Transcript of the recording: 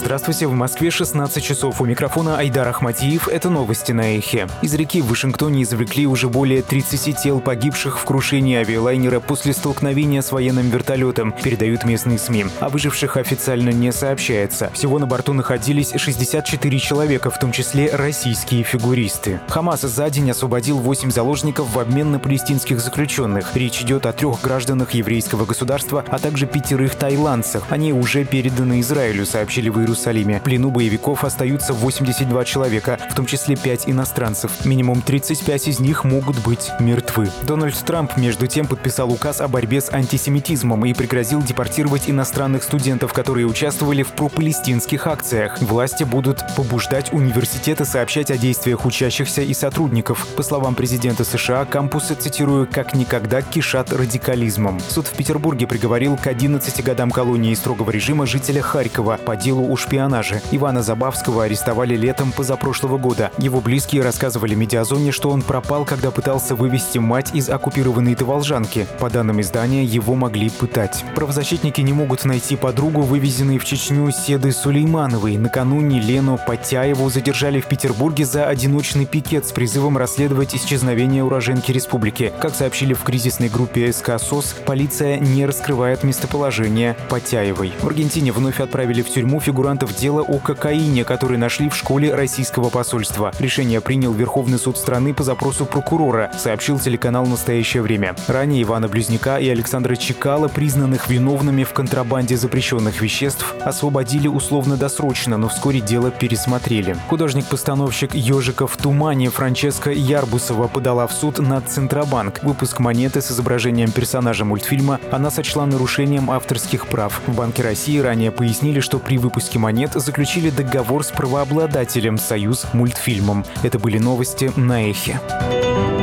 Здравствуйте, в Москве 16 часов. У микрофона Айдар Ахмадиев. Это новости на Эхе. Из реки в Вашингтоне извлекли уже более 30 тел погибших в крушении авиалайнера после столкновения с военным вертолетом, передают местные СМИ. О выживших официально не сообщается. Всего на борту находились 64 человека, в том числе российские фигуристы. Хамас за день освободил 8 заложников в обмен на палестинских заключенных. Речь идет о 3 гражданах еврейского государства, а также 5 тайландцах. Они уже переданы Израилю, сообщили в Иерусалиме. В плену боевиков остаются 82 человека, в том числе 5 иностранцев. Минимум 35 из них могут быть мертвы. Дональд Трамп, между тем, подписал указ о борьбе с антисемитизмом и пригрозил депортировать иностранных студентов, которые участвовали в пропалестинских акциях. Власти будут побуждать университеты сообщать о действиях учащихся и сотрудников. По словам президента США, кампусы, цитирую, «как никогда кишат радикализмом». Суд в Петербурге приговорил к 11 годам колонии строгого режима жителя Харькова по делу о шпионаже. Ивана Забавского арестовали летом позапрошлого года. Его близкие рассказывали «Медиазоне», что он пропал, когда пытался вывести мать из оккупированной Таволжанки. По данным издания, его могли пытать. Правозащитники не могут найти подругу, вывезенной в Чечню Седы Сулеймановой. Накануне Лену Потяеву задержали в Петербурге за одиночный пикет с призывом расследовать исчезновение уроженки республики. Как сообщили в кризисной группе СК СОС, полиция не раскрывает местоположение Потяевой. В Аргентине вновь отправили в тюрьму фигурантов дела о кокаине, который нашли в школе российского посольства. Решение принял Верховный суд страны по запросу прокурора, сообщил телеканал «Настоящее время». Ранее Ивана Близнюка и Александра Чекала, признанных виновными в контрабанде запрещенных веществ, освободили условно-досрочно, но вскоре дело пересмотрели. Художник-постановщик «Ежика в тумане» Франческа Ярбусова подала в суд на Центробанк. Выпуск монеты с изображением персонажа мультфильма она сочла нарушением авторских прав. В Банке России ранее пояснили, что при выпуске монет заключили договор с правообладателем «Союз мультфильмом». Это были новости на Эхе.